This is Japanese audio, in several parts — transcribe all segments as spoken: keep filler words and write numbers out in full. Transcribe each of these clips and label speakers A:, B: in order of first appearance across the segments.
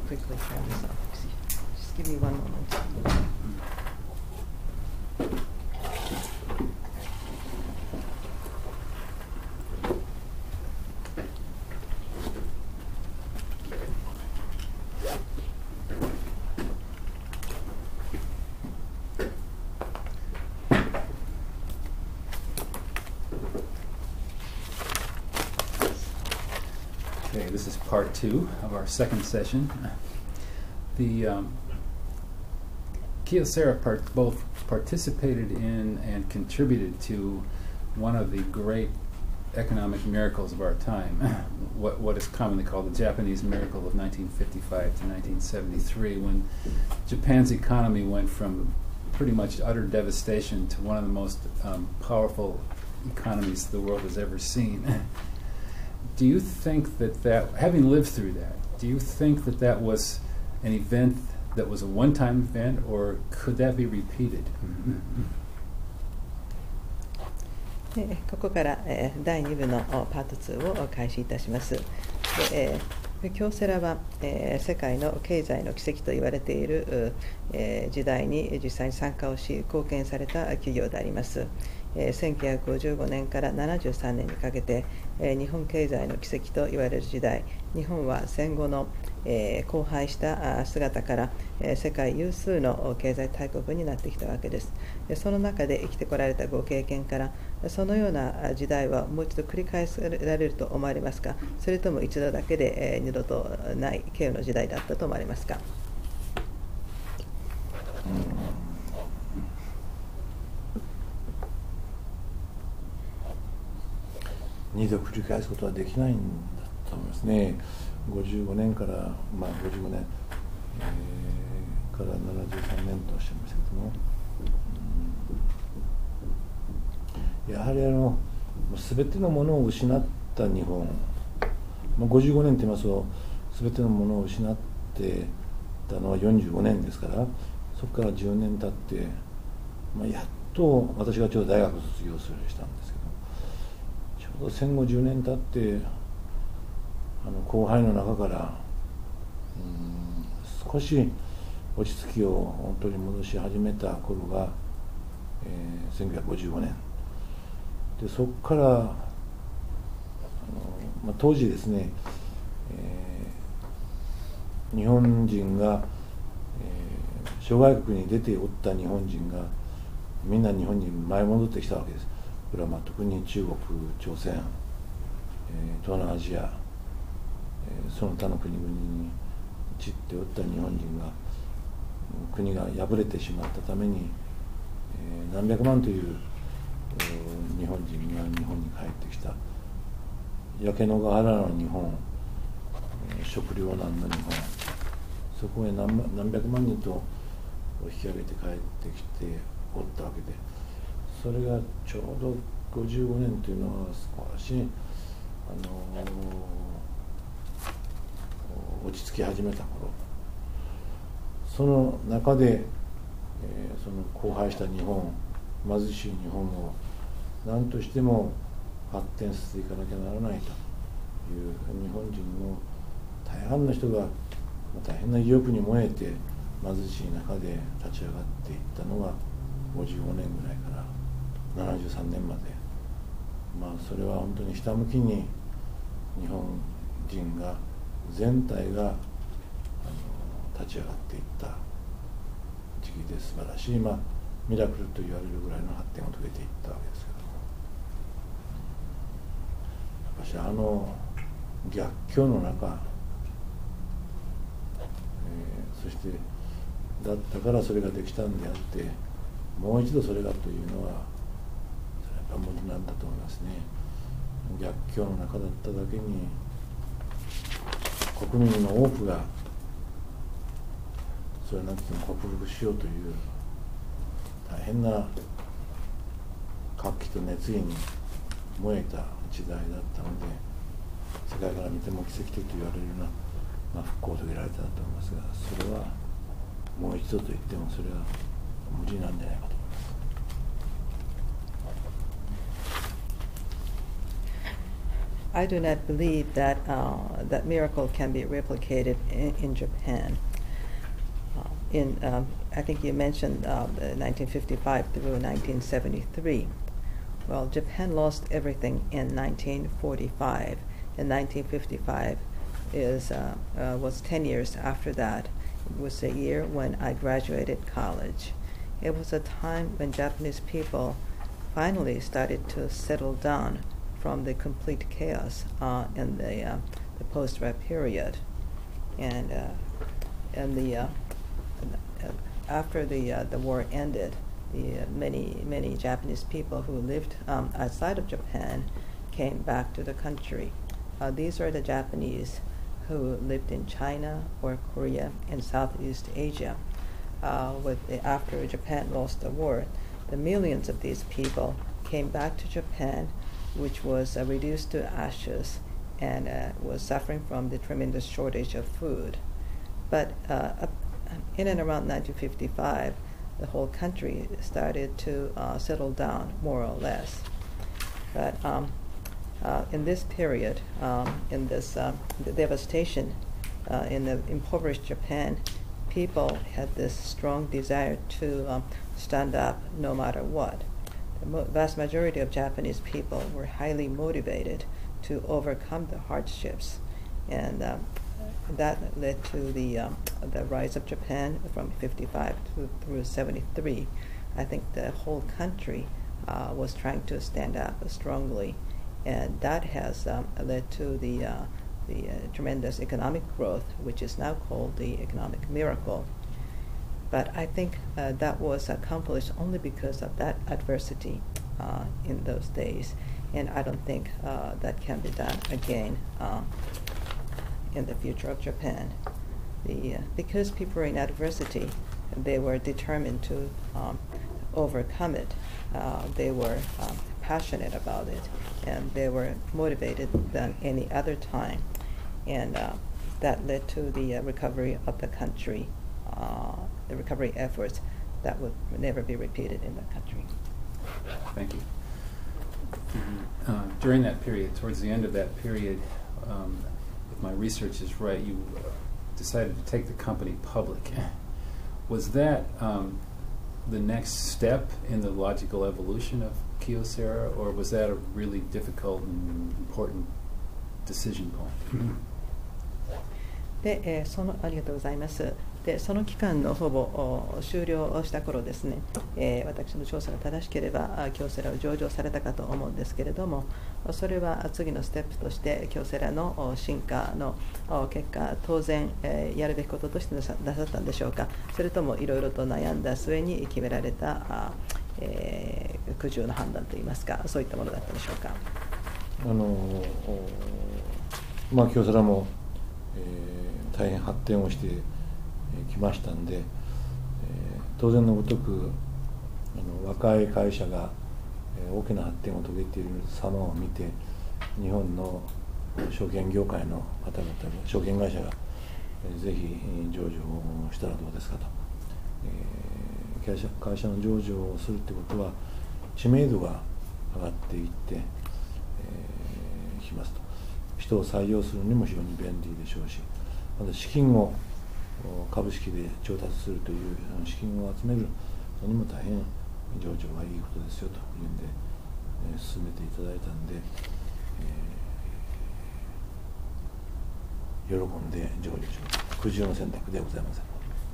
A: quickly turn this off. Just give me one moment.
B: Okay, this is part two of our second session. The um, Kyocera part both participated in and contributed to one of the great economic miracles of our time, what, what is commonly called the Japanese miracle of nineteen fifty-five to nineteen seventy-three, when Japan's economy went from pretty much utter devastation to one of the most um, powerful economies the world has ever seen. Do you think that that, having lived through that, do you think that that was an event that was a one-time event, or could that be repeated?
A: えーここから、えーだいに部のパートツーを開始いたします。でえー京セラは、えー世界の経済の奇跡と言われている、えー時代に実際に参加をし、貢献された企業であります。えーせんきゅうひゃくごじゅうごねんからななじゅうさんねんにかけて、えー日本経済の奇跡と言われる時代、日本は戦後の、えー荒廃したあ姿から、えー世界有数の経済大国になってきたわけです。でその中で生きてこられたご経験から、そのような時代はもう一度繰り返されると思われますか、それとも一度だけで、えー二度とない経由の時代だったと思われますか。
C: 二度繰り返すことはできないんだと思いますね。ごじゅうごねんから、まあ、ごじゅうごねん、えー、からななじゅうさんねんとおっしゃいましたけども、うん、やはりあの全てのものを失った日本、まあ、ごじゅうごねんといいますと全てのものを失ってたのはよんじゅうごねんですから、そこからじゅうねん経って、まあ、やっと私がちょうど大学卒業するしたんですけど、戦後じゅうねん経ってあの荒廃の中からうん少し落ち着きを本当に戻し始めた頃が、えー、せんきゅうひゃくごじゅうごねんで、そこからあの、まあ、当時ですね、えー、日本人が、えー、諸外国に出ておった日本人がみんな日本に舞い戻ってきたわけです。これはまあ特に中国、朝鮮、えー、東南アジア、えー、その他の国々に散っておった日本人が国が破れてしまったために、えー、何百万という日本人が日本に帰ってきた。焼け野が原の日本、えー、食糧難の日本、そこへ 何, 何百万人と引き上げて帰ってきておったわけで、それがちょうどごじゅうごねんというのは少し、あのー、落ち着き始めた頃、その中で、えー、その荒廃した日本、貧しい日本を何としても発展させていかなきゃならないという日本人の大半の人が大変な意欲に燃えて貧しい中で立ち上がっていったのがごじゅうごねんぐらいからななじゅうさんねんまで、まあそれは本当にひたむきに日本人が全体があの立ち上がっていった時期で、素晴らしい、まあ、ミラクルと言われるぐらいの発展を遂げていったわけですけども、やっぱしあの逆境の中、えー、そしてだったからそれができたんであって、もう一度それがというのは無理なんだと思いますね。逆境の中だっただけに国民の多くがそれなくても克服しようという大変な活気と熱意に燃えた時代だったので、世界から見ても奇跡的と言われるような、まあ、復興を遂げられたと思いますが、それはもう一度と言ってもそれは無理なんじゃないかと。
A: I do not believe that uh, that miracle can be replicated in, in Japan. Uh, in um, I think you mentioned uh, nineteen fifty-five through nineteen seventy-three. Well, Japan lost everything in nineteen forty-five, and nineteen fifty-five is uh, uh, was ten years after that. It was the year when I graduated college. It was a time when Japanese people finally started to settle down from the complete chaos uh, in the, uh, the post-war period, and uh, and the uh, after the uh, the war ended, the uh, many many Japanese people who lived um, outside of Japan came back to the country. Uh, these are the Japanese who lived in China or Korea and Southeast Asia. Uh, with the, after Japan lost the war, the millions of these people came back to Japan, which was uh, reduced to ashes and uh, was suffering from the tremendous shortage of food. But uh, up in and around nineteen fifty-five, the whole country started to uh, settle down, more or less. But um, uh, in this period, um, in this uh, the devastation uh, in the impoverished Japan, people had this strong desire to um, stand up no matter what. The mo- vast majority of Japanese people were highly motivated to overcome the hardships, and um, that led to the um, the rise of Japan from fifty-five to, through seventy-three. I think the whole country uh, was trying to stand up strongly, and that has um, led to the uh, the uh, tremendous economic growth, which is now called the economic miracle. But I think uh, that was accomplished only because of that adversity uh, in those days, and I don't think uh, that can be done again uh, in the future of Japan. The, uh, because people were in adversity, they were determined to um, overcome it. Uh, they were um, passionate about it, and they were motivated than any other time, and uh, that led to the uh, recovery of the country. Uh, the recovery efforts that would never be repeated in the country.
B: Thank you. Uh, during that period, towards the end of that period, um, if my research is right, you uh, decided to take the company public. Was that um, the next step in the logical evolution of Kyocera, or was that a really difficult and important decision point?
A: で、えー、そのありがとうございます。で、その期間のほぼ終了した頃ですね、えー、私の調査が正しければ京セラを上場されたかと思うんですけれども、それは次のステップとして京セラの進化の結果、当然、えー、やるべきこととしてなさったんでしょうか、それともいろいろと悩んだ末に決められた、あ、えー、苦渋の判断といいますか、そういったものだったでしょうか。
C: あのまあ京セラも、えー、大変発展をしてきましたんで、えー、当然のごとくあの若い会社が、えー、大きな発展を遂げている様を見て、日本の証券業界の方々が、証券会社が、えー、ぜひ上場をしたらどうですかと、えー、会社、会社の上場をするということは知名度が上がっていって、えー、きますと。人を採用するにも非常に便利でしょうし、また資金を株式で調達するという資金を集めるのにも大変上場はいいことですよというんで、えー、進めていただいたんで、えー、喜んで上場します。苦渋の選択ではございません。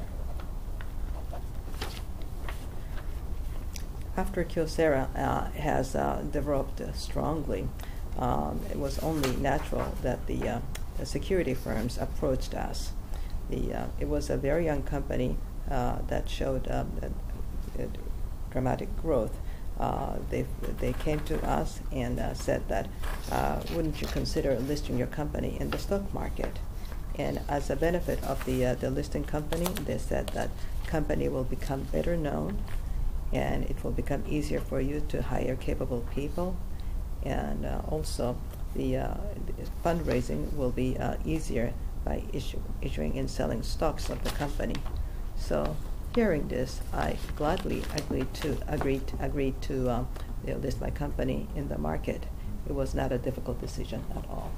A: After Kyocera uh, has uh, developed uh, strongly, um, it was only natural that the, uh, the security firms approached us. The, uh, it was a very young company uh, that showed um, a, a dramatic growth. Uh, they, they came to us and uh, said that, uh, wouldn't you consider listing your company in the stock market? And as a benefit of the, uh, the listing company, they said that company will become better known, and it will become easier for you to hire capable people, and uh, also the, uh, the fundraising will be uh, easier by issue, issuing and selling stocks of the company. So, hearing this, I gladly agreed to agreed agreed to um, you know, list my company in the market, it was not a difficult decision at all.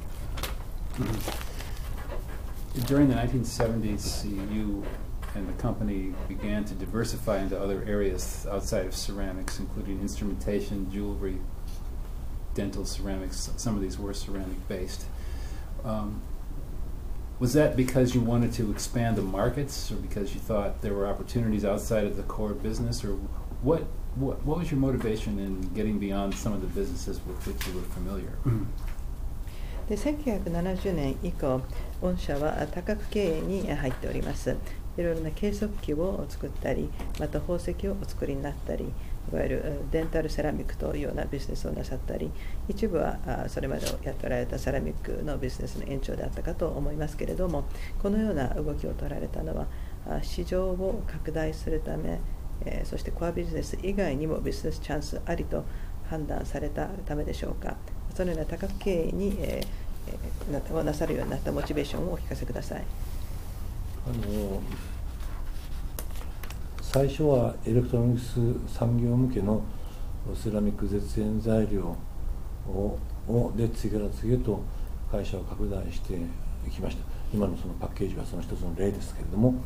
B: During the nineteen seventies, you and the company began to diversify into other areas outside of ceramics, including instrumentation, jewelry, dental ceramics. Some of these were ceramic-based. Um, was that because you wanted to expand the markets, or because you thought there were opportunities outside of the core business, or what, what, what was your motivation in getting beyond some of the businesses with which you were familiar?
A: でせんきゅうひゃくななじゅうねん以降、御社は多角経営に入っております。いろいろな計測器を作ったり、また宝石をお作りになったり、いわゆるデンタルセラミックというようなビジネスをなさったり、一部はそれまでやっておられたセラミックのビジネスの延長であったかと思いますけれども、このような動きを取られたのは、市場を拡大するため、そしてコアビジネス以外にもビジネスチャンスありと判断されたためでしょうか。そのような多角経営に、えー、をなさるようになったモチベーションをお聞かせください。
C: あの最初はエレクトロニクス産業向けのセラミック絶縁材料ををで次から次へと会社を拡大していきました。今のそのパッケージはその一つの例ですけれども、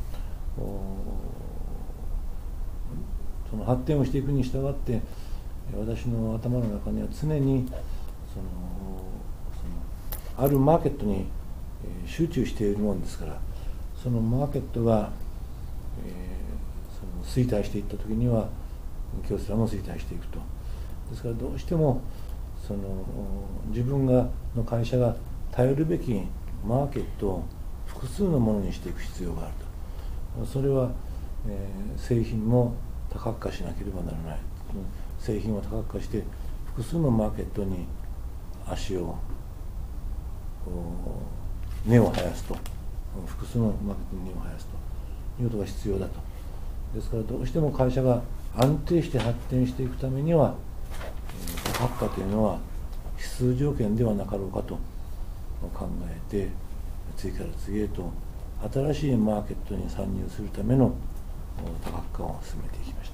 C: その発展をしていくに従って私の頭の中には常にそのそのあるマーケットに集中しているものですから、そのマーケットが、えー、その衰退していった時には京セラも衰退していくと。ですからどうしてもその自分がの会社が頼るべきマーケットを複数のものにしていく必要があると。それは、えー、製品も多角化しなければならない。製品を多角化して複数のマーケットに足を根を生やすと、複数のマーケットに根を生やすということが必要だと。ですからどうしても会社が安定して発展していくためには多角化というのは必須条件ではなかろうかと考えて、次から次へと新しいマーケットに参入するための多角化を進めていきました。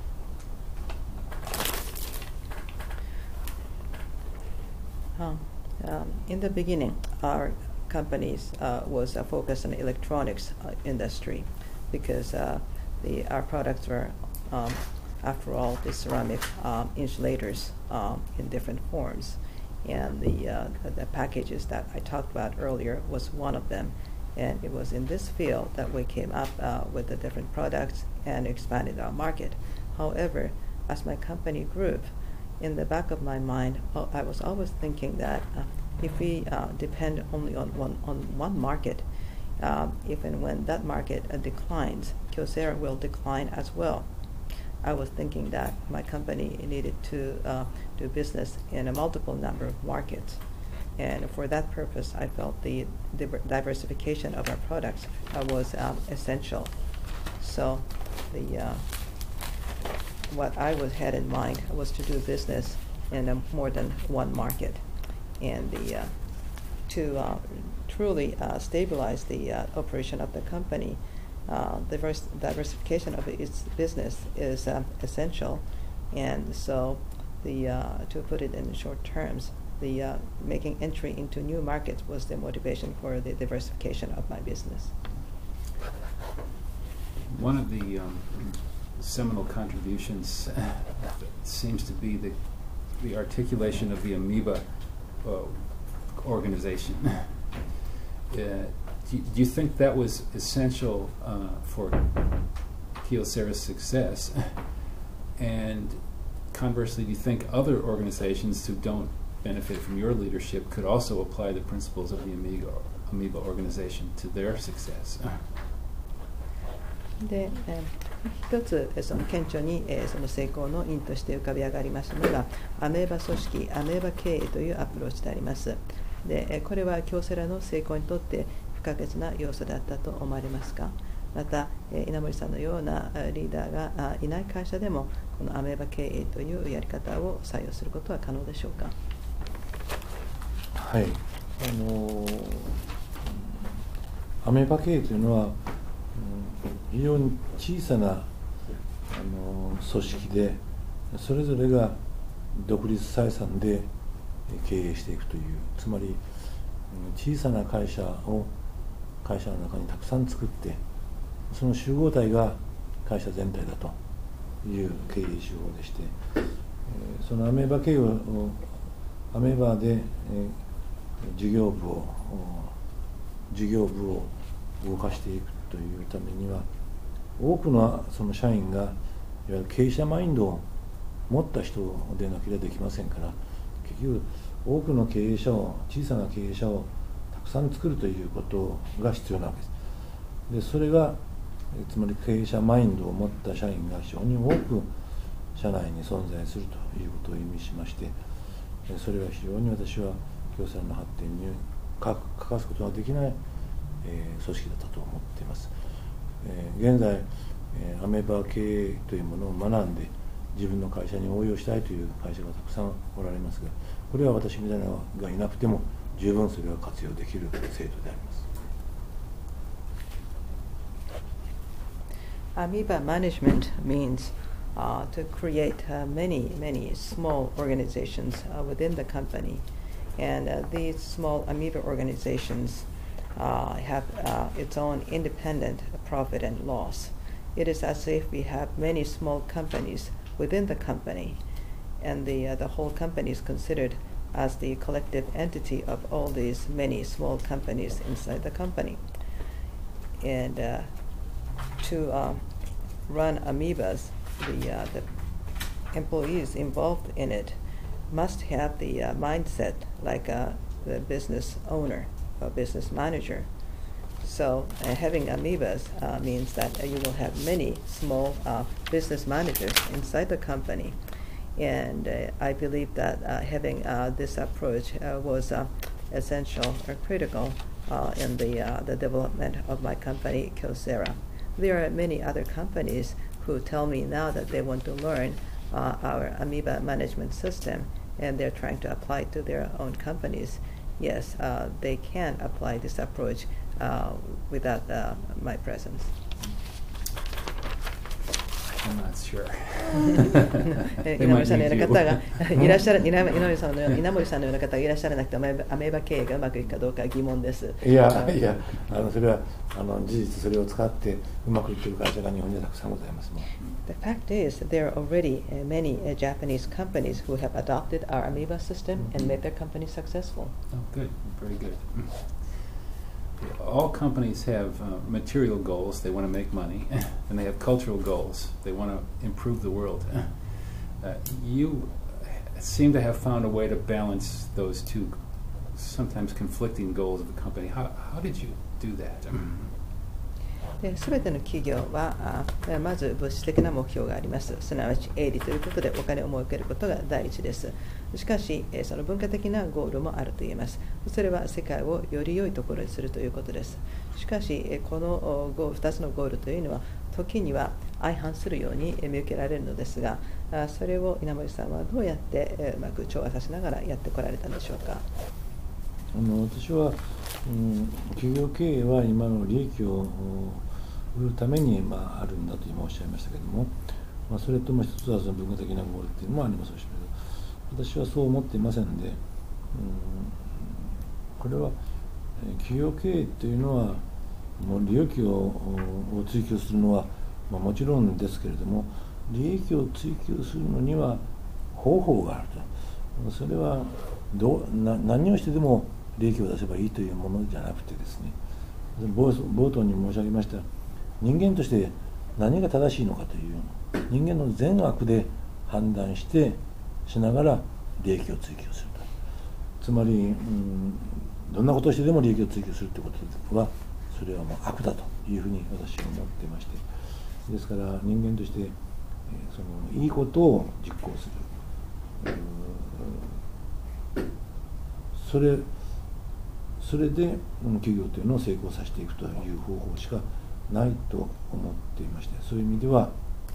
A: Um, um, in the beginning, our companies uh, was uh, focused on the electronics uh, industry because uh, the our products were, um, after all, the ceramic um, insulators um, in different forms, and the uh, the packages that I talked about earlier was one of them, and it was in this field that we came up uh, with the different products and expanded our market. However, as my company grew, in the back of my mind, I was always thinking that uh, if we uh, depend only on one on one market, um, if and when that market uh, declines, Kyocera will decline as well. I was thinking that my company needed to uh, do business in a multiple number of markets, and for that purpose, I felt the diversification of our products uh, was um, essential. So, the uh, what I was had in mind was to do business in a, more than one market, and the uh, to uh, truly uh, stabilize the uh, operation of the company. Uh, diverse, diversification of its business is uh, essential, and so the uh, to put it in short terms, the uh, making entry into new markets was the motivation for the diversification of my business.
B: One of the um, seminal contributions seems to be the the articulation of the Amoeba uh, organization. uh, do, do you think that was essential uh, for Kyocera's success? And conversely, do you think other organizations who don't benefit from your leadership could also apply the principles of the Amoeba, Amoeba organization to their success?
A: で、えー、一つその顕著に、えー、その成功の因として浮かび上がりますのがアメーバ組織、アメーバ経営というアプローチであります。で、えー、これは京セラの成功にとって不可欠な要素だったと思われますか。また、えー、稲森さんのようなリーダーがいない会社でもこのアメーバ経営というやり方を採用することは可能でしょうか。
C: はい、あのー、アメーバ経営というのは非常に小さなあの組織でそれぞれが独立採算で経営していくという、つまり小さな会社を会社の中にたくさん作って、その集合体が会社全体だという経営手法でして、そのアメーバ経営をアメーバで事業部を事業部を動かしていくというためには、多くのその社員がいわゆる経営者マインドを持った人でなければできませんから、結局多くの経営者を小さな経営者をたくさん作るということが必要なわけです。でそれがつまり経営者マインドを持った社員が非常に多く社内に存在するということを意味しまして、それは非常に私は京セラの発展に欠かすことができない、えー、組織だったと思っています。えー、現在、えー、アメーバ経営というものを学んで自分の会社に応用したいという会社がたくさんおられますが、これは私みたいなのがいなくても十分それは活用できる制度であります。
A: Amoeba management means uh, to create uh, many, many small organizations uh, within the company. And uh, these small amoeba organizations uh, have uh, its own independent profit and loss. It is as if we have many small companies within the company, and the, uh, the whole company is considered as the collective entity of all these many small companies inside the company. And uh, to uh, run amoebas, the, uh, the employees involved in it must have the uh, mindset like uh, the business owner or business manager. So uh, having amoebas uh, means that uh, you will have many small uh, business managers inside the company. And uh, I believe that uh, having uh, this approach uh, was uh, essential or critical uh, in the, uh, the development of my company, Kyocera. There are many other companies who tell me now that they want to learn uh, our amoeba management system, and they're trying to apply it to their own companies. Yes, uh, they can apply this approach uh, without uh, my presence.
B: I'm not sure.
A: 稲森さんのような方がいらっしゃる、稲森さんのような稲森さんのような方がいらっしゃらなくて、アメーバ経営がうまくいくかどうか疑問です。
C: いやいや、あのそれはあの事実それを使ってうまくいっている会社が日本にはたくさんございますもん。
A: The fact is, there are already uh, many uh, Japanese companies who have adopted our amoeba system and made their company successful.
B: Oh, good, very good. All companies have uh, material goals, they want to make money, and they have cultural goals, they want to improve the world. Uh, you seem to have found a way to balance those two sometimes conflicting goals of the company. How, how did you do that?
A: すべての企業はあまず物質的な目標があります。すなわち営利ということでお金を儲けることが第一です。しかしその文化的なゴールもあると言えます。それは世界をより良いところにするということです。しかしこのふたつのゴールというのは時には相反するように見受けられるのですが、それを稲森さんはどうやってうまく調和させながらやってこられたのでしょうか。
C: あの私は、うん、企業経営は今の利益を売るために、まあ、あるんだと今おっしゃいましたけれども、まあ、それとも一つはその文化的なゴールっていうのもありますし、私はそう思っていませんで、うん、これは企業経営というのはもう利益をを追求するのは、まあ、もちろんですけれども、利益を追求するのには方法があると。それはどうな何をしてでも利益を出せばいいというものじゃなくてですね、冒頭に申し上げました人間として何が正しいのかという人間の善悪で判断してしながら利益を追求すると。つまり、うん、どんなことをしてでも利益を追求するということはそれはもう悪だというふうに私は思っていまして、ですから人間として、えー、そのいいことを実行する、それそれで企業というのを成功させていくという方法しかないと思っていまして、そういう意味では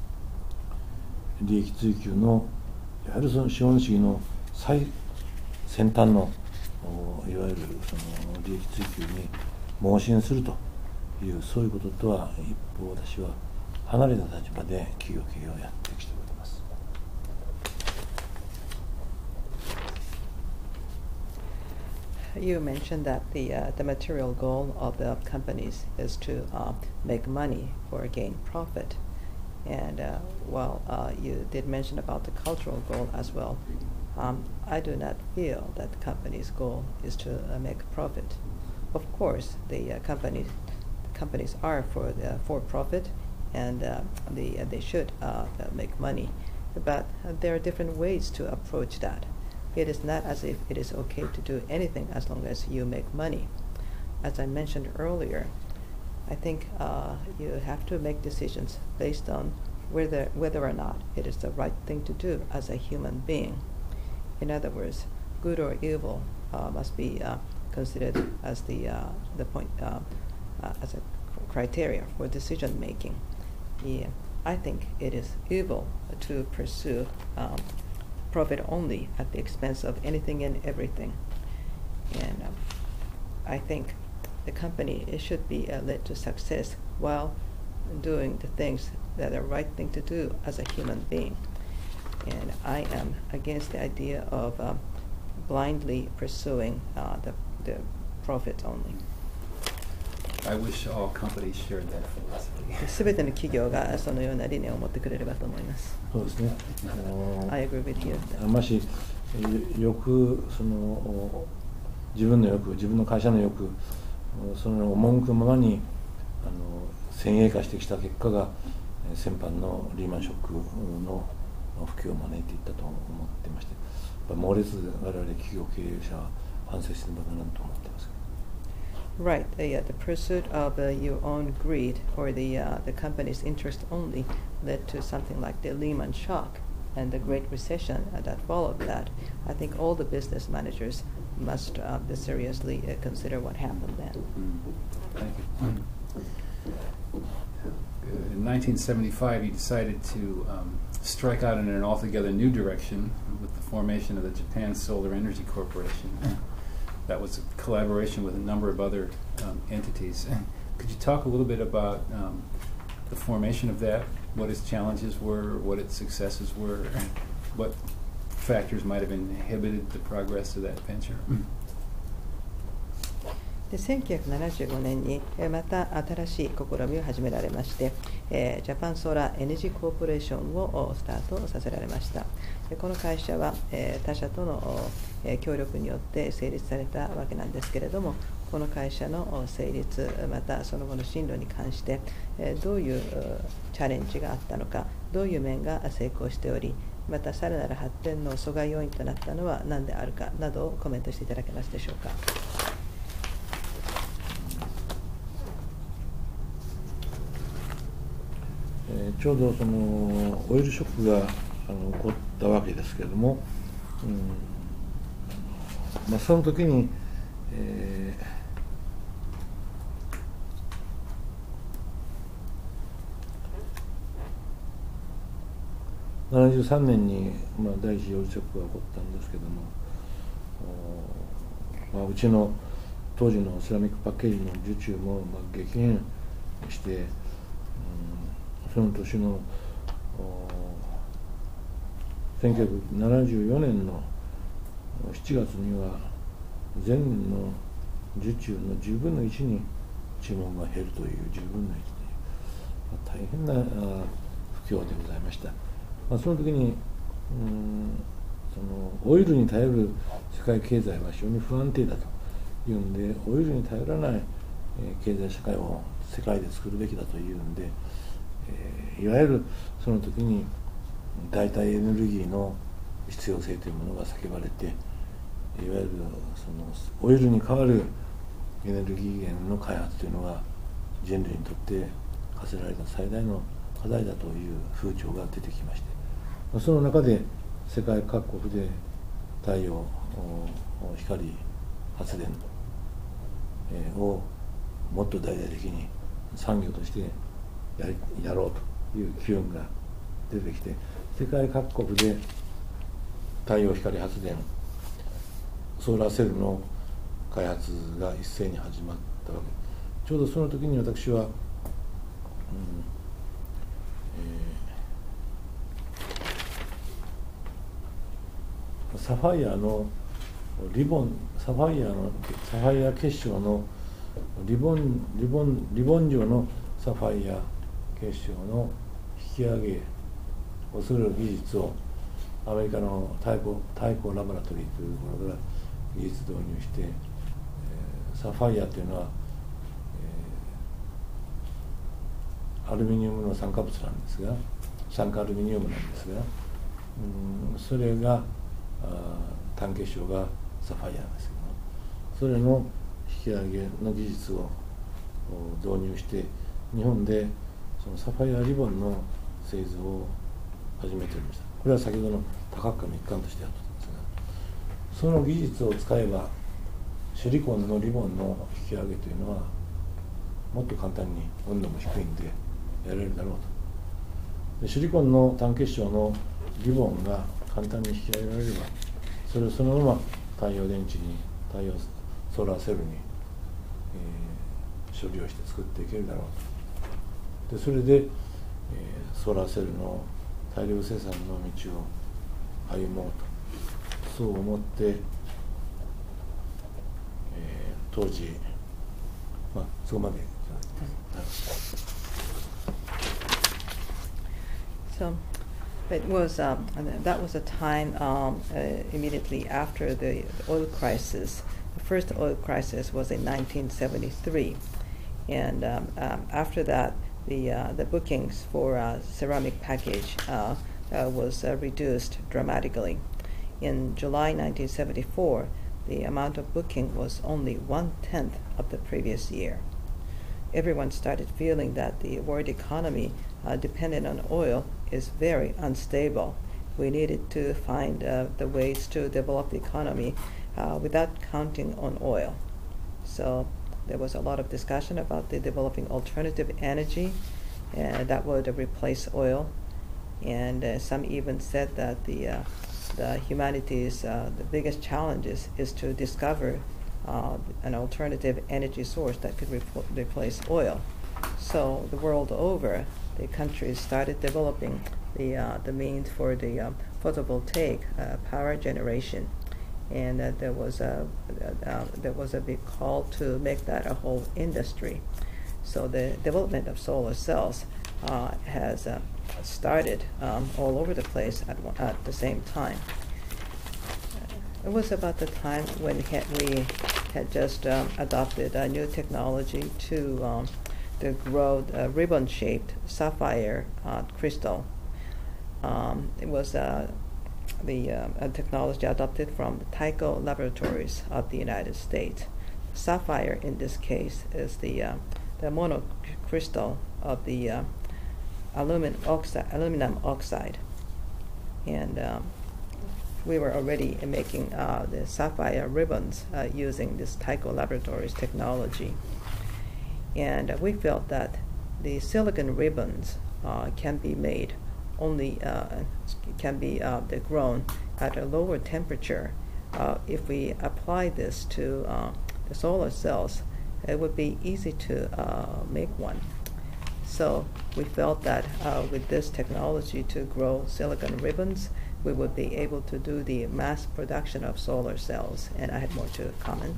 C: 利益追求のやはりその資本主義の最先端のいわゆるその利益追求に盲信するというそういうこととは一方私は離れた立場で企業経営をやってきております。
A: you mentioned that the uh, the material goal of the companies is to uh, make money or gain profit, and uh, well, uh, you did mention about the cultural goal as well. Um, I do not feel that the company's goal is to uh, make profit. Of course, the uh, companies the companies are for the for profit, and uh, the uh, they should uh, make money, but uh, there are different ways to approach that. It is not as if it is okay to do anything as long as you make money. As I mentioned earlier, I think uh, you have to make decisions based on whether whether or not it is the right thing to do as a human being. In other words, good or evil uh, must be uh, considered as the uh, the point uh, uh, as a criteria for decision making. Yeah, I think it is evil to pursue um, profit only at the expense of anything and everything. And um, I think the company it should be uh, led to success while doing the things that are the right thing to do as a human being. And I am against the idea of um, blindly pursuing uh, the, the profit only.
B: I wish all companies shared that philosophy.
A: すべての企業がそのような理念を持ってくれればと思います。
C: そうですね。あの
A: I agree with you.
C: もし欲その自分の欲自分の会社の欲その赴くままにあの先鋭化してきた結果が先般のリーマンショックの不況を招いていったと思ってまして、やっぱ猛烈我々企業経営者は反省している場だなと思ってます。
A: Right, the, uh, the pursuit of uh, your own greed or the uh, the company's interest only led to something like the Lehman shock and the Great Recession uh, that followed that. I think all the business managers must uh, seriously uh, consider what happened then.
B: Mm. Thank you. In nineteen seventy-five, you decided to um, strike out in an altogether new direction with the formation of the Japan Solar Energy Corporation. That was a collaboration with a number of other um, entities. Could you talk a little bit about um, the formation of that, what its challenges were, what its successes were, what factors might have inhibited the progress of that venture?
A: でせんきゅうひゃくななじゅうごねんにまた新しい試みを始められまして、えー、ジャパンソーラーエネジーコーポレーションをスタートさせられました。でこの会社は、えー、他社との、えー、協力によって成立されたわけなんですけれども、この会社の成立またその後の進路に関して、えー、どういうチャレンジがあったのか、どういう面が成功しており、またさらなる発展の阻害要因となったのは何であるかなどをコメントしていただけますでしょうか。
C: ちょうどそのオイルショックがあの起こったわけですけれども、うんまあ、その時に、えー、ななじゅうさんねんに、まあ、第一次オイルショックが起こったんですけども、まあ、うちの当時のセラミックパッケージの受注も、まあ、激変して、その年のせんきゅうひゃくななじゅうよねんのしちがつには前年の受注のじゅうぶんのいちに注文が減るというじゅうぶんのいちという、まあ、大変な不況でございました。まあ、その時にうんそのオイルに頼る世界経済は非常に不安定だというんで、オイルに頼らない経済社会を世界で作るべきだというんで、いわゆるその時に代替エネルギーの必要性というものが叫ばれて、いわゆるそのオイルに代わるエネルギー源の開発というのが人類にとって課せられた最大の課題だという風潮が出てきまして、その中で世界各国で太陽光発電をもっと大々的に産業としてや, やろうという機運が出てきて、世界各国で太陽光発電ソーラーセルの開発が一斉に始まったわけ。ちょうどその時に私は、うんえー、サファイアのリボンサファイアのサファイア結晶のリボンリボンリボン状のサファイア結晶の引き上げをする技術をアメリカの太鼓太鼓ラボラトリーというところから技術導入して、えー、サファイアというのは、えー、アルミニウムの酸化物なんですが酸化アルミニウムなんですが、うん、それが単結晶がサファイアですけどそれの引き上げの技術を導入して日本でそのサファイアリボンの製造を始めておりました。これは先ほどの多角化の一環としてやったんですがその技術を使えばシリコンのリボンの引き上げというのはもっと簡単に温度も低いんでやれるだろうと。でシリコンの単結晶のリボンが簡単に引き上げられればそれをそのまま太陽電池に太陽ソーラーセルに、えー、処理をして作っていけるだろうと。でそれで、えー、ソーラーセルの大量生産の道を歩もうとそう思って、えー、当時まあそこまで。
A: So it was um, that was a time um, uh, immediately after the oil crisis. The first oil crisis was in nineteen seventy-three, and um, um, after that, the uh, the bookings for uh, ceramic package uh, uh, was uh, reduced dramatically. In July nineteen seventy-four, the amount of booking was only one tenth of the previous year. Everyone started feeling that the world economy, uh, dependent on oil, is very unstable. We needed to find uh, the ways to develop the economy uh, without counting on oil. So there was a lot of discussion about the developing alternative energy uh, that would replace oil, and uh, some even said that the uh, the humanity's uh, the biggest challenges is to discover uh, an alternative energy source that could repl- replace oil. So the world over, the countries started developing the uh, the means for the um, photovoltaic uh, power generation, and uh, there was a uh, uh, there was a big call to make that a whole industry. So the development of solar cells uh, has uh, started um, all over the place at one, at the same time. It was about the time when we had just um, adopted a new technology to um, to grow a ribbon-shaped sapphire uh, crystal. Um, it was uh, the uh, a technology adopted from the Tycho Laboratories of the United States. Sapphire, in this case, is the uh, the monocrystal of the uh, aluminum oxide, aluminum oxide, and um, we were already making uh, the sapphire ribbons uh, using this Tycho Laboratories technology. And uh, we felt that the silicon ribbons uh, can be made only, uh, can be uh, grown at a lower temperature. Uh, if we apply this to uh, the solar cells, it would be easy to uh, make one. So we felt that uh, with this technology to grow silicon ribbons, we would be able to do the mass production of solar cells. And I had more to comment.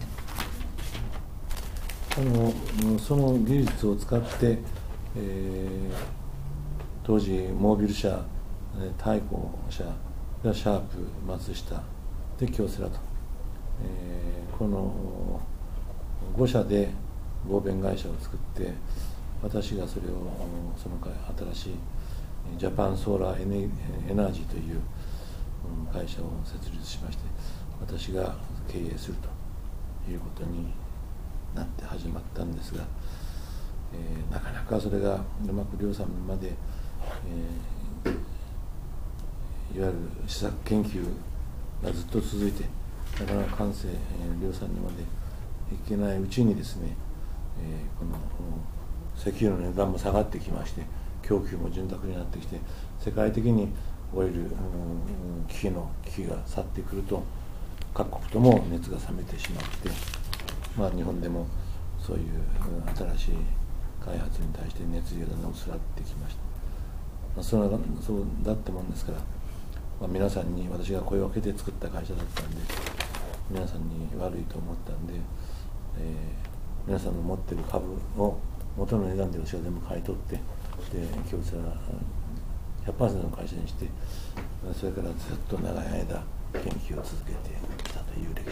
C: あのその技術を使って、えー、当時モービル社、太鼓社がシャープ、松下で京セラと、えー、このご社で合弁会社を作って、私がそれをその新しいジャパンソーラーエネエナジーという会社を設立しまして、私が経営するということになって始まったんですが、えー、なかなかそれがうまく量産まで、えー、いわゆる試作研究がずっと続いて、なかなか完成、えー、量産にまでいけないうちにですね、えー、この石油の値段も下がってきまして、供給も潤沢になってきて、世界的にオイル、うん、危機の危機が去ってくると、各国とも熱が冷めてしまって、まあ、日本でもそういう新しい開発に対して熱意がだんだん薄らってきました。まあ、それはそうだったもんですから、まあ、皆さんに私が声をかけて作った会社だったんで、 皆さんに悪いと思ったんで、えー、皆さんの持ってる株を元の値段で私は全部買い取って、で京セラ ひゃくパーセント の会社にして、それからずっと長い間研究を続けてきたという歴史です。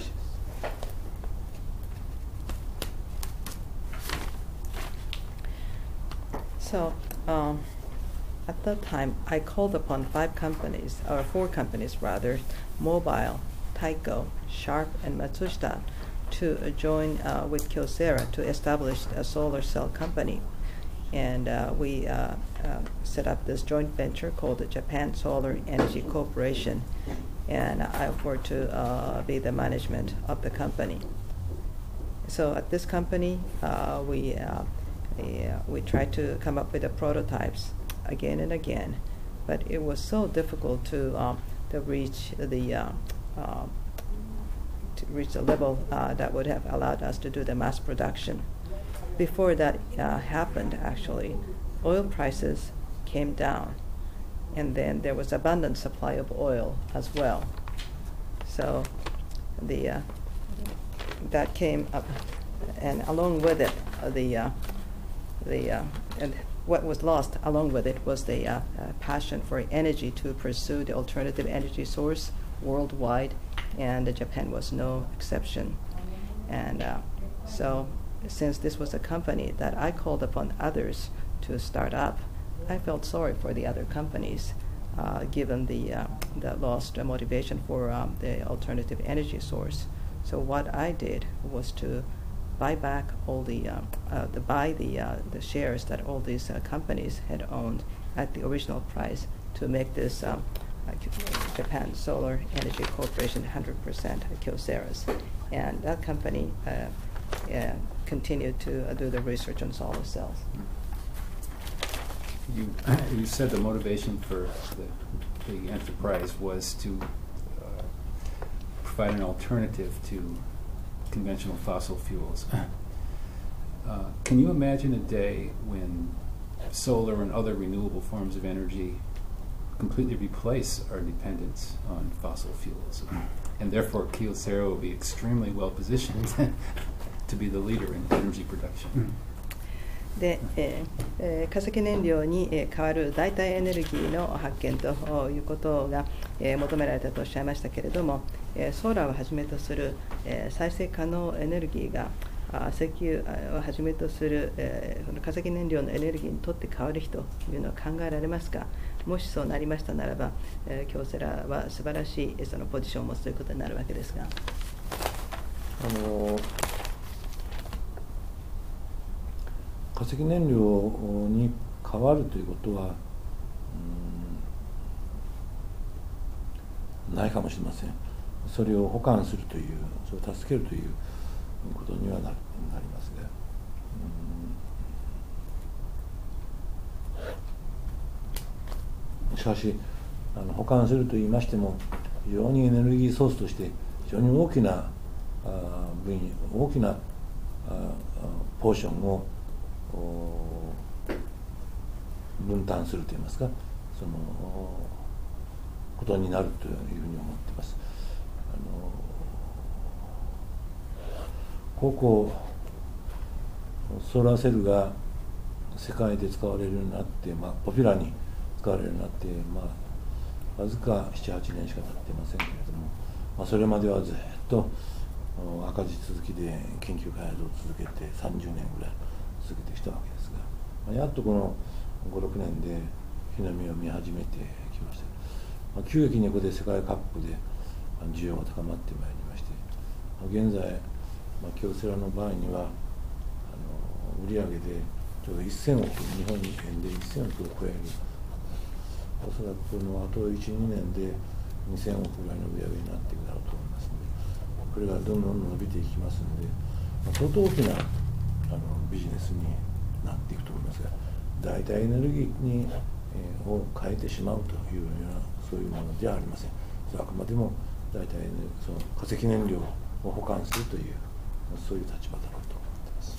A: So, um, at that time, I called upon five companies, or four companies rather, Mobile, Taiko, Sharp, and Matsushita, to uh, join uh, with Kyocera to establish a solar cell company. And uh, we uh, uh, set up this joint venture called the Japan Solar Energy Corporation, and I were to uh, be the management of the company. So at this company, uh, we uh, Yeah, we tried to come up with the prototypes again and again, but it was so difficult to um, to reach the uh, uh, to reach the level uh, that would have allowed us to do the mass production. Before that uh, happened, actually, oil prices came down, and then there was abundant supply of oil as well. So the uh, that came up, and along with it, uh, the uh, The, uh, and what was lost along with it was the uh, uh, passion for energy to pursue the alternative energy source worldwide, and uh, Japan was no exception. And uh, so since this was a company that I called upon others to start up, I felt sorry for the other companies, uh, given the, uh, the lost uh, motivation for um, the alternative energy source. So what I did was to buy back all the, uh, uh, the buy the uh, the shares that all these uh, companies had owned at the original price to make this um, uh, Japan Solar Energy Corporation one hundred percent Kyocera's, and that company uh, uh, continued to uh, do the research on solar cells.
B: You you said the motivation for the, the enterprise was to uh, provide an alternative to conventional fossil fuels. Uh, can you imagine a day when solar and other renewable forms of energy completely replace our dependence on fossil fuels? And therefore, Kyocera will be extremely well positioned to be the leader in energy production.
A: で、えーえー、化石燃料に、えー、変わる代替エネルギーの発見ということが、えー、求められたとおっしゃいましたけれども、えー、ソーラーをはじめとする、えー、再生可能エネルギーがあ石油をはじめとする、えー、化石燃料のエネルギーにとって変わる日というのは考えられますか。もしそうなりましたならば、えー、京セラは素晴らしいそのポジションを持つということになるわけですが。
C: あの化石燃料に変わるということは、うん、ないかもしれません。それを補完するという、それを助けるということにはなりますが、うん、しかしあの補完すると言いましても、非常にエネルギーソースとして非常に大きなあ分野、大きなあポーションを分担するといいますか、そのことになるというふうに思っています。あのここソーラーセルが世界で使われるようになって、まあ、ポピュラーに使われるようになって、まあ、わずかななはちねんしか経っていませんけれども、まあ、それまではずっと赤字続きで研究開発を続けてさんじゅうねんぐらい続けてきたわけですが、まあ、やっとこのごろくねんで日の目を見始めてきました。まあ、急激にここで世界各国で需要が高まってまいりまして、まあ、現在、まあ、京セラの場合にはあの売上でちょうどせんおく、日本円でせんおくを超える、おそらくこのあといち、にねんでにせんおくぐらいの売上になっていくだろうと思いますので、これがどんどん伸びていきますので、まあ、相当大きなあのビジネスになっていくと思いますが、代替エネルギーに、えー、を変えてしまうというようなそういうものではありません。それはあくまでも代替エネルギー、その化石燃料を保管するというそういう立場だろうと思っています。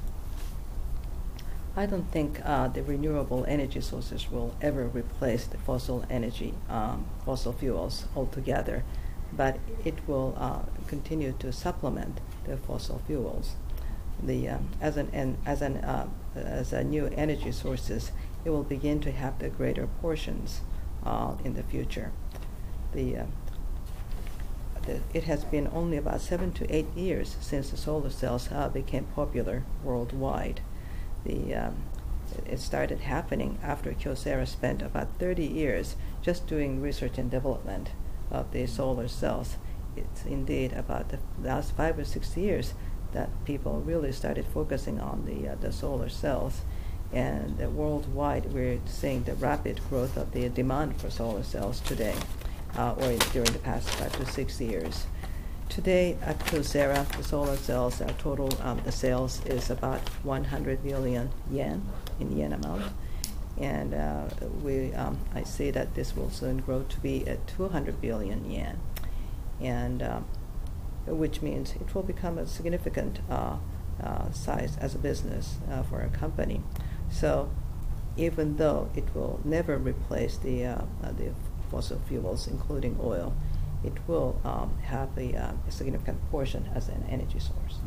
A: I don't think uh, the renewable energy sources will ever replace the fossil energy, um, fossil fuels altogether. but it will uh, continue to supplement the fossil fuels. The um, as an and as an uh, as a new energy sources, it will begin to have the greater portions uh, in the future. The, uh, the it has been only about seven to eight years since the solar cells uh, became popular worldwide. The um, it started happening after Kyocera spent about thirty years just doing research and development of the solar cells. It's indeed about the last five or six years that people really started focusing on the uh, the solar cells, and uh, worldwide we're seeing the rapid growth of the demand for solar cells today, uh, or during the past five to six years. Today at Kyocera, the solar cells, our total um, the sales is about one hundred billion yen in yen amount, and uh, we um, I say that this will soon grow to be at two hundred billion yen, and um, which means it will become a significant uh, uh, size as a business uh, for a company. So even though it will never replace the, uh, uh, the fossil fuels, including oil, it will um, have a, uh, a significant portion as an energy source.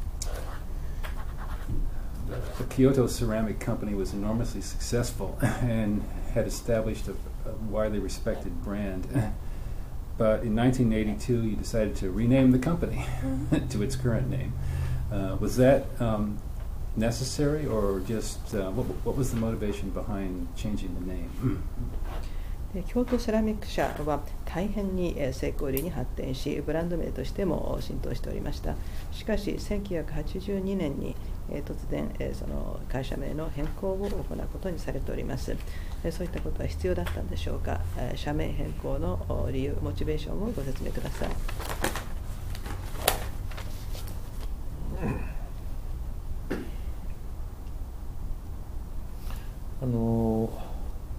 B: The Kyoto Ceramic Company was enormously successful and had established a, a widely respected brand. But in nineteen eighty-two, you decided to rename the company to its current name. Uh, was that um, necessary, or just uh, what, what was the motivation behind changing the name?
A: で京都セラミック社は大変に成功裏に発展し、ブランド名としても浸透しておりました。しかしせんきゅうひゃくはちじゅうにねんに突然その会社名の変更を行うことにされております。そういったことは必要だったんでしょうか。社名変更の理由、モチベーションをご説明ください。
C: あのー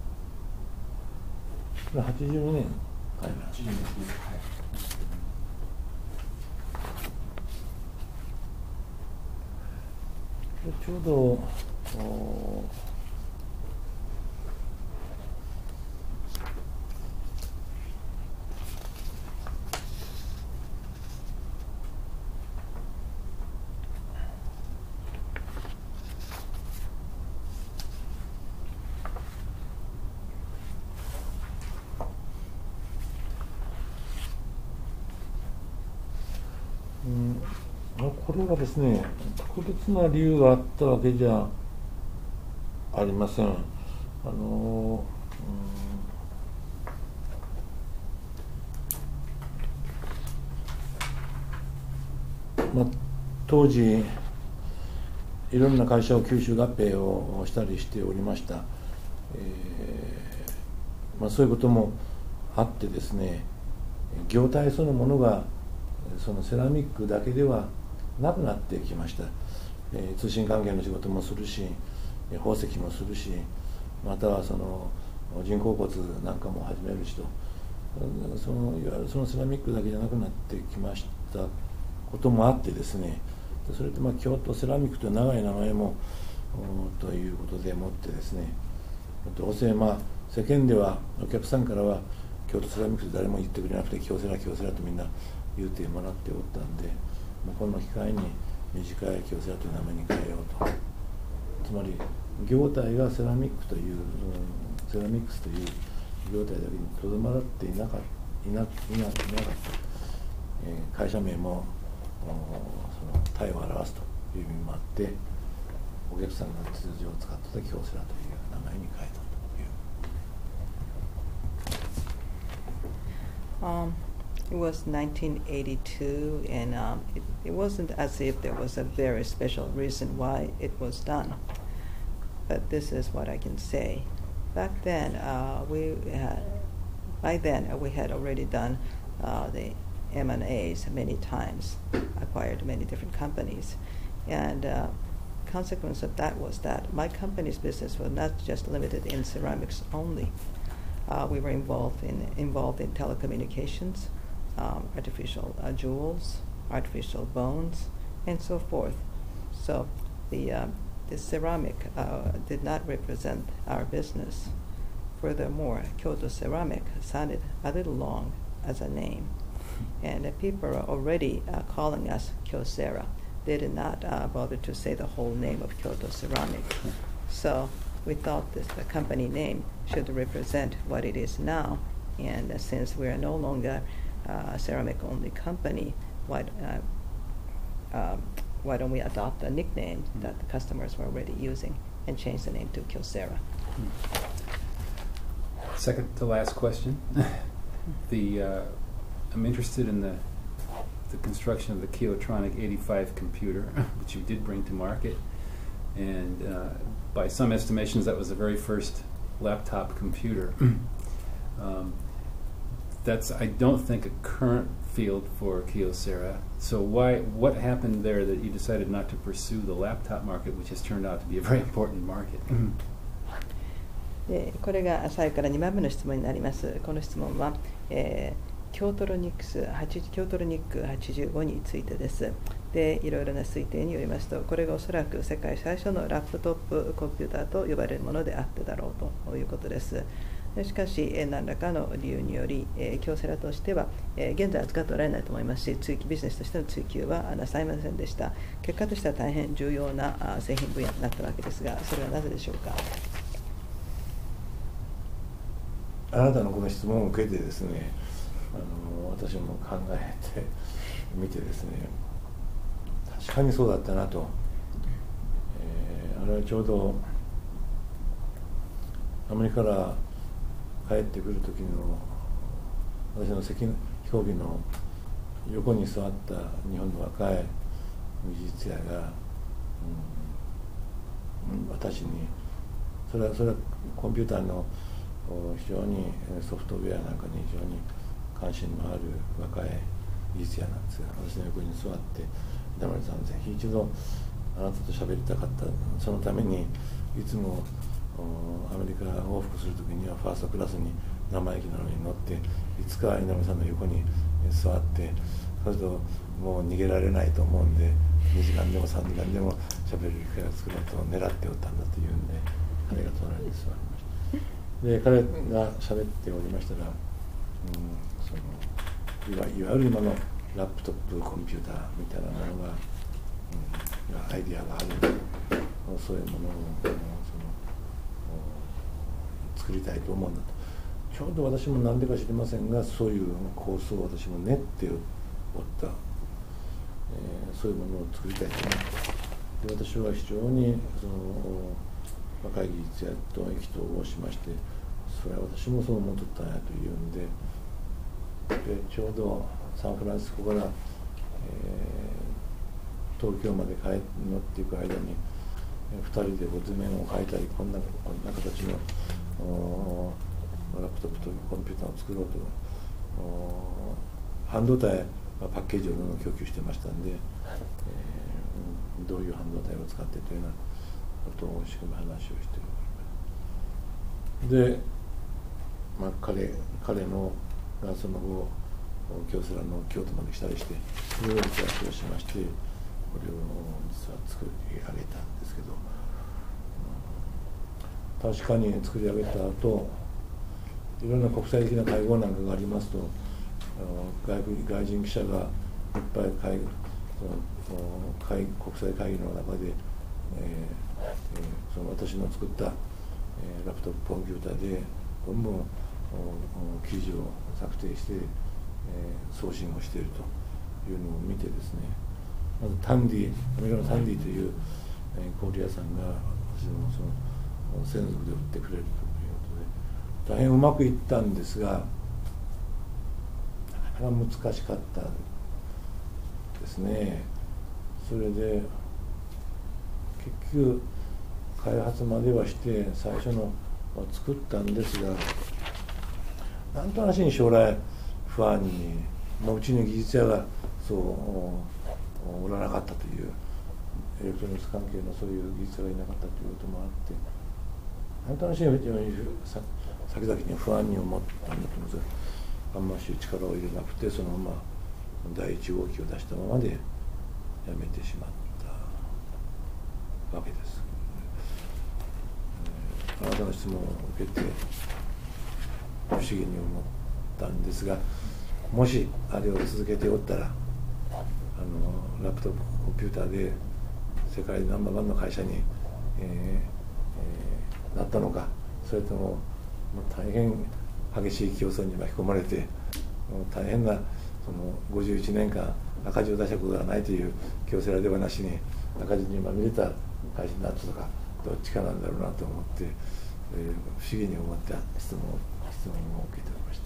C: はちじゅうにねん、はい、はちじゅうにねんですね、はい、ちょうどおこれはですね、特別な理由があったわけじゃありません。あの、うんまあ、当時いろんな会社を吸収合併をしたりしておりました。えーまあ、そういうこともあってですね、業態そのものがそのセラミックだけではなくなってきました。えー、通信関係の仕事もするし、宝石もするし、またはその人工骨なんかも始めるしと、そのいわゆるそのセラミックだけじゃなくなってきましたこともあってですね、それとまあ京都セラミックという長い名前もということでもってですね、どうせまあ世間ではお客さんからは京都セラミックと誰も言ってくれなくて京セラ京セラとみんな言うてもらっておったんで、この機会に短い京セラという名前に変えようと。つまり業態がセラミックという、うん、セラミックスという業態だけにとどまっていなかったいな、いな、いなかった、えー、会社名もその体を表すという意味もあって、お客さんが通常使っていた京セラという名前に変えたという。
A: Um, It was nineteen eighty-two, and um, it, it wasn't as if there was a very special reason why it was done. But this is what I can say. Back then, uh, we had, by then uh, we had already done uh, the M and A's many times, acquired many different companies, and uh, consequence of that was that my company's business was not just limited in ceramics only. Uh, we were involved in involved in telecommunications. Um, artificial uh, jewels, artificial bones, and so forth. So the, uh, the ceramic uh, did not represent our business. Furthermore, Kyoto Ceramic sounded a little long as a name. and the people are already uh, calling us Kyocera. They did not uh, bother to say the whole name of Kyoto Ceramic. So we thought this the company name should represent what it is now. And uh, since we are no longer uh, a ceramic-only company, why, uh, um, why don't we adopt a nickname that the customers were already using and change the name to Kyocera?
B: Second to last question. the uh, I'm interested in the the construction of the Kyotronic eighty-five computer, which you did bring to market, and uh, by some estimations, that was the very first laptop computer. um, that's I don't think a current field for Kyocera. So why? What happened there that you decided not to pursue the laptop market, which has turned out to be a very important market?
A: でこれが最後からにばんめの質問になります。この質問は、えー、京トロニクス京トロニックはちじゅうごについてです。でいろいろな推定によりますと、これがおそらく世界最初のラップトップコンピューターと呼ばれるものであっただろうということです。しかし、えー、何らかの理由により、えー、京セラとしては、えー、現在扱っておられないと思いますし、追求ビジネスとしての追求はなさいませんでした。結果としては大変重要なあ製品分野になったわけですが、それはなぜでしょうか。
C: あなたのこの質問を受けてですね、あの私も考えてみてですね、確かにそうだったなと、えー、あれはちょうどアメリカから帰ってくる時の私の飛行機の横に座った日本の若い技術者が、うん、私にそれはそれはコンピューターの非常にソフトウェアなんかに非常に関心のある若い技術者なんですが、私の横に座って「板丸さん、ぜひ一度あなたと喋りたかった。そのためにいつもアメリカ往復するときにはファーストクラスに生意気なのに乗っていつか稲森さんの横に座ってそうするともう逃げられないと思うんでにじかんでもさんじかんでも喋る機会を作ろうと狙っておったんだ」というんで彼が隣に座りました。で彼が喋っておりましたら、うん、そのいわ、いわゆる今のラップトップコンピューターみたいなものが、うん、アイディアがあるそういうものをその作りたいと思うんだと。ちょうど私も何でか知りませんがそういう構想を私も練っておった、えー、そういうものを作りたいと思ってで私は非常にその若い技術者と意気投合しましてそれは私もそう思っとったんやというんで、でちょうどサンフランシスコから、えー、東京まで帰乗っていく間にふたりで図面を描いたりこんなこんな形のラップトップとコンピューターを作ろうと半導体はパッケージをどんどん供給してましたんで、えー、どういう半導体を使ってというようなことをしっかり話をしております。で、まあ、彼彼のがその後京セラの京都まで来たりしていろいろ打ち合わせをしましてこれを実は作り上げたんですけど、うん、確かに作り上げた後いろんな国際的な会合なんかがありますと外国外人記者がいっぱい会その会国際会議の中で、えー、その私の作った、えー、ラップトップコンピューターでどんどん記事を策定して、えー、送信をしているというのを見てですね、まずタンディアメリカのタンディという、えー、小売屋さんが私のその専属で売ってくれるということで大変うまくいったんですがなかなか難しかったですね。それで結局開発まではして最初の作ったんですがなんとなしに将来不安に、まあ、うちの技術者がそうおらなかったというエレクトロニクス関係のそういう技術者がいなかったということもあってなんとなしに先々に不安に思ったんだと思うんですがあんまし力を入れなくてそのまま第一号機を出したままでやめてしまったわけです。あなたの質問を受けて不思議に思ったんですがもしあれを続けておったら、あのラップトップコンピューターで世界ナンバーワンの会社に、えーえー、なったのか、それとももう大変激しい競争に巻き込まれて、もう大変なそのごじゅういちねんかん赤字を出したことがないという京セラではなしに赤字にまみれた会社になったとか、どっちかなんだろうなと思って、えー、不思議に思った質問質問を受けておりました。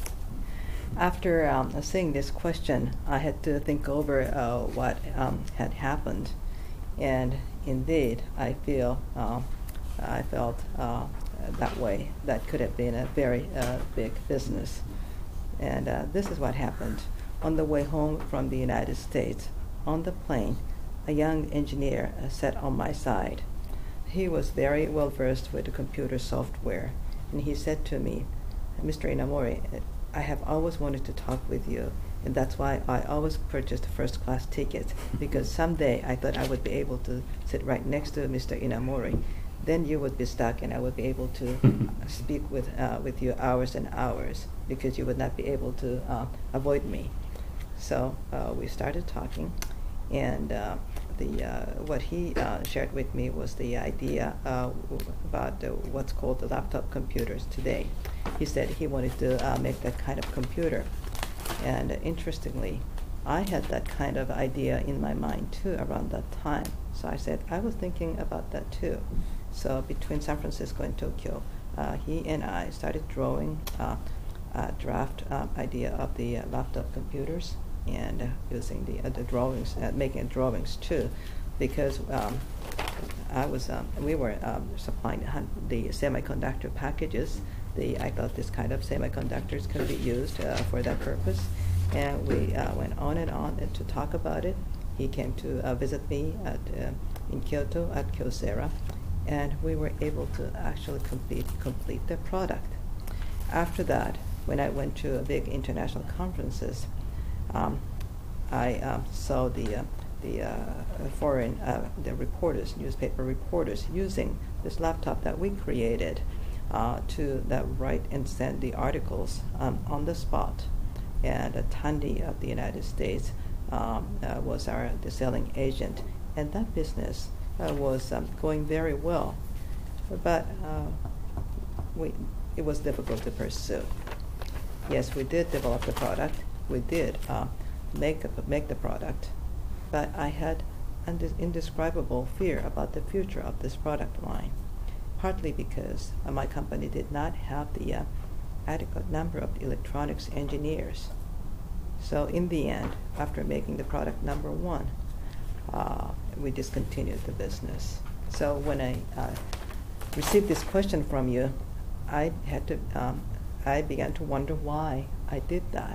A: After um, seeing this question, I had to think over uh, what um, had happened, and indeed, I feel uh, I felt uh, that way. That could have been a very uh, big business, and uh, this is what happened. On the way home from the United States, on the plane, a young engineer uh, sat on my side. He was very well versed with the computer software, and he said to me, "Mister Inamori, I have always wanted to talk with you, and that's why I always purchased first class tickets, because someday I thought I would be able to sit right next to Mister Inamori. Then you would be stuck, and I would be able to speak with uh, with you hours and hours, because you would not be able to uh, avoid me." So uh, we started talking, and uh, the uh, what he uh, shared with me was the idea uh, about uh, what's called the laptop computers today. He said he wanted to uh, make that kind of computer, and uh, interestingly, I had that kind of idea in my mind too around that time. So I said I was thinking about that too. So between San Francisco and Tokyo, uh, he and I started drawing uh, a draft uh, idea of the uh, laptop computers, and uh, using the, uh, the drawings, uh, making drawings too, because um, I was, um, we were um, supplying the semiconductor packages. The, I thought this kind of semiconductors could be used uh, for that purpose, and we uh, went on and on to talk about it. He came to uh, visit me at, uh, in Kyoto at Kyocera, and we were able to actually complete, complete the product. After that, when I went to big international conferences, um, I um, saw the uh, the uh, foreign uh, the reporters, newspaper reporters, using this laptop that we created uh, to that write and send the articles um, on the spot. And uh, Tandy of the United States um, uh, was our the selling agent, and that business uh, was um, going very well, but uh, we it was difficult to pursue. Yes, we did develop the product. We did uh, make a, make the product, but I had an indescribable fear about the future of this product line, partly because uh, my company did not have the uh, adequate number of electronics engineers. So in the end, after making the product number one, uh, we discontinued the business. So when I uh, received this question from you, I had to. Um, I began to wonder why I did that,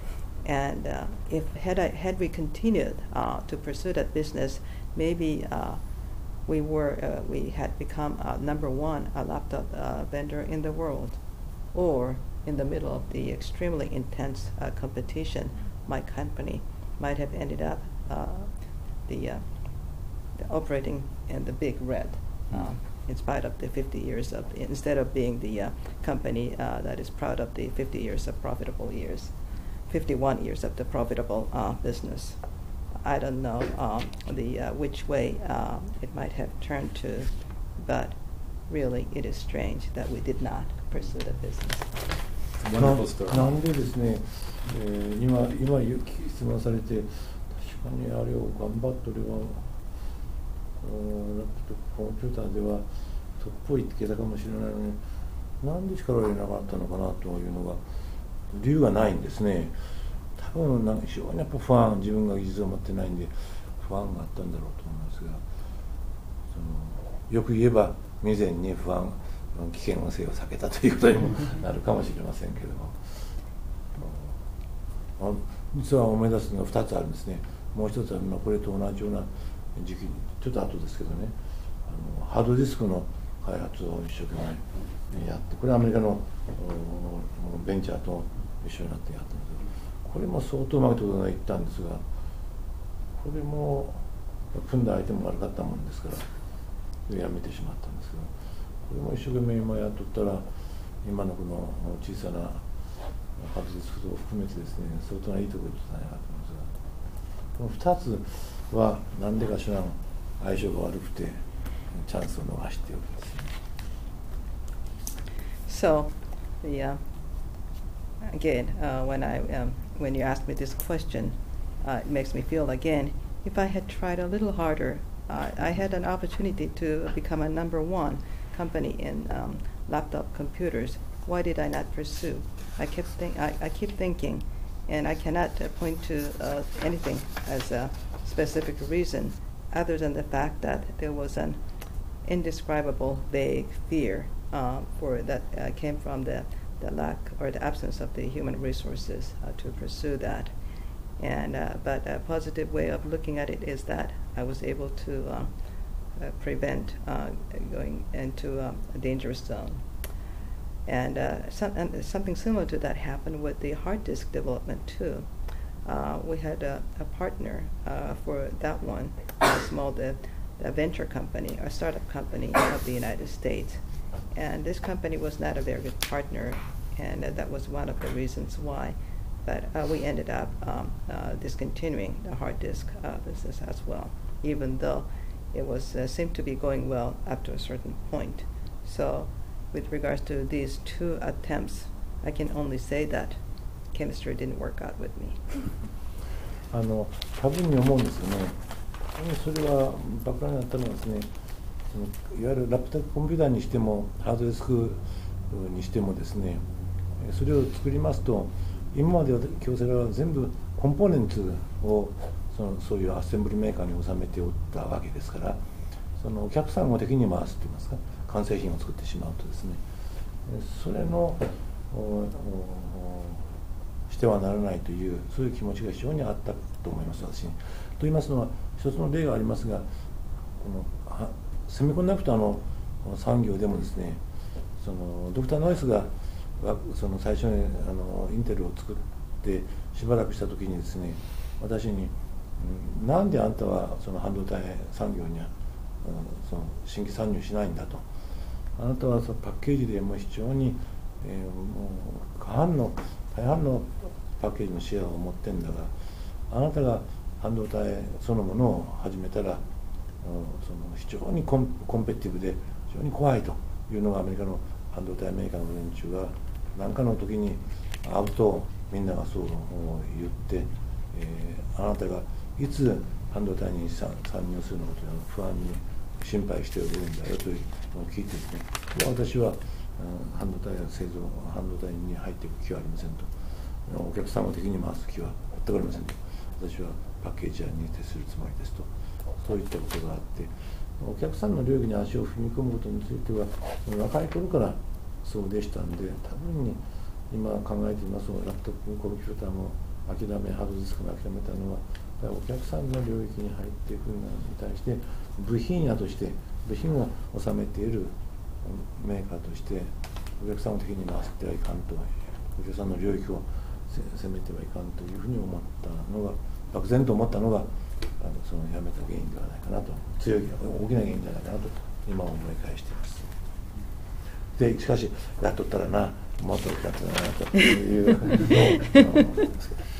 A: and uh, if had I had we continued uh, to pursue that business, maybe uh, we were uh, we had become uh, number one a laptop uh, vendor in the world, or in the middle of the extremely intense uh, competition, my company might have ended up uh, the, uh, the operating in the big red. Uh, in spite of the fifty years of, instead of being the uh, company uh, that is proud of the fifty years of profitable years, fifty-one years of the profitable uh, business. I don't know um, the uh, which way uh, it might have turned to, but really it is strange that we did not pursue the business.
B: Wonderful story.
C: な, なんでですね、えー、今今質問されて、確かにあれを頑張って俺はラップトップコンピューターではトップを言ってけたかもしれないのに、なんで力を入れなかったのかなというのが理由がないんですね。多分なんか非常にやっぱ不安、自分が技術を持ってないんで不安があったんだろうと思いますが、そのよく言えば未然に不安、危険性を避けたということにもなるかもしれませんけれども、実は思い出すのがふたつあるんですね。もう一つは今これと同じような時期にちょっと後ですけどね、あのハードディスクの開発を一生懸命やって、これはアメリカのベンチャーと一緒になってやったんですけど、これも相当うまくいったんですが、これも組んだ相手も悪かったもんですからやめてしまったんですけど、これも一生懸命今やっとったら今のこの小さなハードディスクを含めてですね、相当ないいところじゃないかと思いますが、このふたつは何でかしらの相性が悪くてチャンスを逃しております。
A: So, the uh, again, uh, when I um, when you ask me this question, uh, it makes me feel again. If I had tried a little harder, uh, I had an opportunity to become a number one company in um, laptop computers. Why did I not pursue? I kept think I, I keep thinking, and I cannot uh, point to uh, anything as a specific reason, other than the fact that there was an indescribable, vague fear uh, for that uh, came from the, the lack or the absence of the human resources uh, to pursue that. And uh, but a positive way of looking at it is that I was able to uh, uh, prevent uh, going into um, a dangerous zone. And, uh, some, and something similar to that happened with the hard disk development too. Uh, we had a, a partner uh, for that one, a small the, the venture company, a startup company of the United States. And this company was not a very good partner, and uh, that was one of the reasons why. But uh, we ended up um, uh, discontinuing the hard disk uh, business as well, even though it was uh, seemed to be going well up to a certain point. So, with regards to these two attempts, I can only say that chemistry didn't work out with me.
C: あの多分に思うんですよね。それは爆弾になったのはですね、そのいわゆるラップトップコンピューターにしてもハードディスクにしてもですね、それを作りますと、今までは京セラは全部コンポーネンツをそのそういうアッセンブリメーカーに収めておったわけですから、そのお客さんを敵に回すといいますか、完成品を作ってしまうとですね、それのしてはならないというそういう気持ちが非常にあったと思います、私に。と言いますのは、一つの例がありますが、このセミコンダクターの産業でもですね、そのドクター・ノイスがその最初にあのインテルを作ってしばらくした時にですね、私に、うん、なんであんたはその半導体産業には、うん、その新規参入しないんだと。あなたはそのパッケージでも非常に、えー、もう過半の大半のパッケージのシェアを持ってんだが、あなたが半導体そのものを始めたら、うん、その非常にコン、コンペティブで非常に怖いというのがアメリカの半導体メーカーの連中が何かの時に会うとみんながそう言って、えー、あなたがいつ半導体に参入するのかというのを不安に心配しておるんだよというのを聞いてですね、私は、うん、半導体製造半導体に入っていく気はありませんと、お客さんを敵に回す気は全くありませんと、私はパッケージ屋に徹するつもりですと、そういったことがあって、お客さんの領域に足を踏み込むことについては若い頃からそうでしたんで、多分に今考えていますラップトップコンピューターも諦めハードディスクも諦めたのは、お客さんの領域に入っていくのに対して部品屋として部品を収めているメーカーとしてお客さんを敵に回してはいかんと、お客さんの領域を攻めてはいかんというふうに思ったのが、漠然と思ったのがあのそのやめた原因ではないかなと、強い大きな原因じゃないかなと今思い返しています。でしかしやっとったらな、もっとやってたなというのを思いますけど。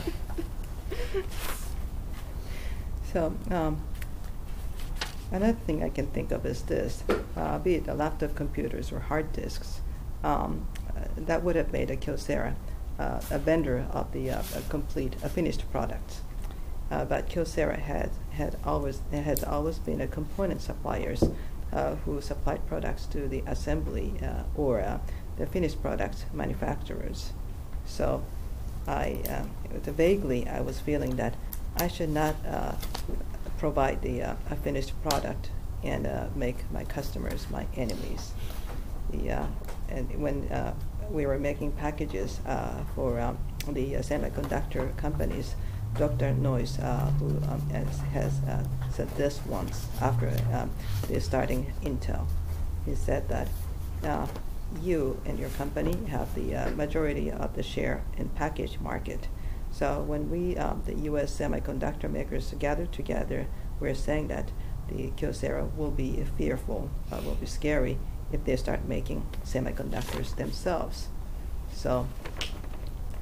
A: So, um, another thing I can think of is this, uh, be it the laptop computers or hard disks, um, uh, that would have made a Kyocera uh, a vendor of the uh, a complete, a finished product. Uh, but Kyocera had, had always has always been a component suppliers uh, who supplied products to the assembly uh, or uh, the finished product manufacturers. So I, uh, vaguely, I was feeling that I should not uh, provide the uh, a finished product and uh, make my customers my enemies. The, uh, and when uh, we were making packages uh, for um, the uh, semiconductor companies, Doctor Noyce, uh, who um, has, has uh, said this once after um, the starting Intel, he said that uh, you and your company have the uh, majority of the share in package market. So when we, um, the U S semiconductor makers, gather together, we're saying that the Kyocera will be fearful, uh, will be scary if they start making semiconductors themselves. So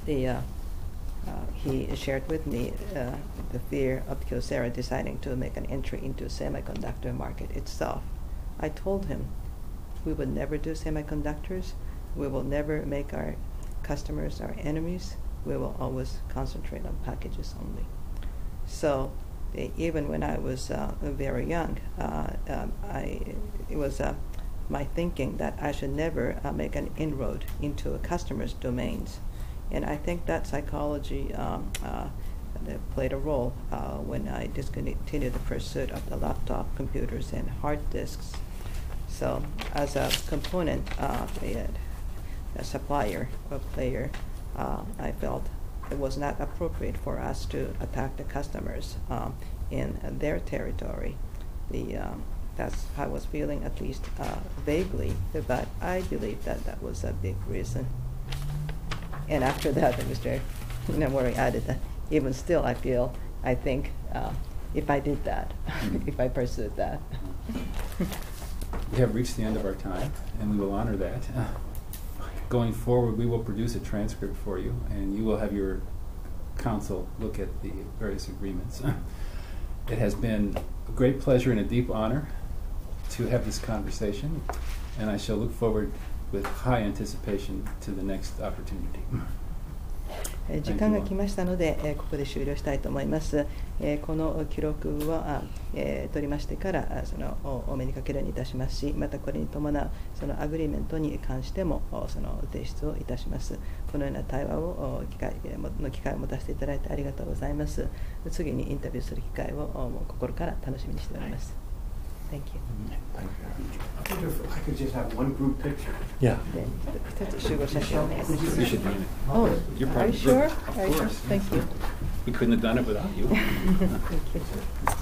A: the, uh, uh, he shared with me uh, the fear of Kyocera deciding to make an entry into semiconductor market itself. I told him we would never do semiconductors. We will never make our customers our enemies. We will always concentrate on packages only. So uh, even when I was uh, very young, uh, um, I, it was uh, my thinking that I should never uh, make an inroad into a customer's domains. And I think that psychology um, uh, played a role uh, when I discontinued the pursuit of the laptop computers and hard disks. So as a component uh, a, a supplier or player, uh, I felt it was not appropriate for us to attack the customers um, in uh, their territory. The, um, that's how I was feeling, at least uh, vaguely, but I believe that that was a big reason. And after that, Mister Inamori added that even still I feel, I think, uh, if I did that, if I pursued that.
B: We have reached the end of our time, and we will honor that. Uh, going forward, we will produce a transcript for you, and you will have your counsel look at the various agreements. It has been a great pleasure and a deep honor to have this conversation, and I shall look forward with high anticipation to the next opportunity.
A: 時間が来ましたので、えー、ここで終了したいと思います。えー、この記録をあ、えー、取りましてからあその お, お目にかけるようにいたしますし、またこれに伴うそのアグリーメントに関してもその提出をいたします。このような対話を機会の機会を持たせていただいてありがとうございます。次にインタビューする機会をもう心から楽しみにしております。Thank you.
C: Thank you.
D: I wonder if I could just have one group picture.
C: Yeah.
A: で一つ集合写真をお願いします。
B: You should name it.
A: Oh,
B: You're
A: are
B: part
A: you
B: of the group.
A: sure?
B: Of
A: Are you sure?
B: course.
A: Thank you.
B: We couldn't have done it without you.
A: Thank you.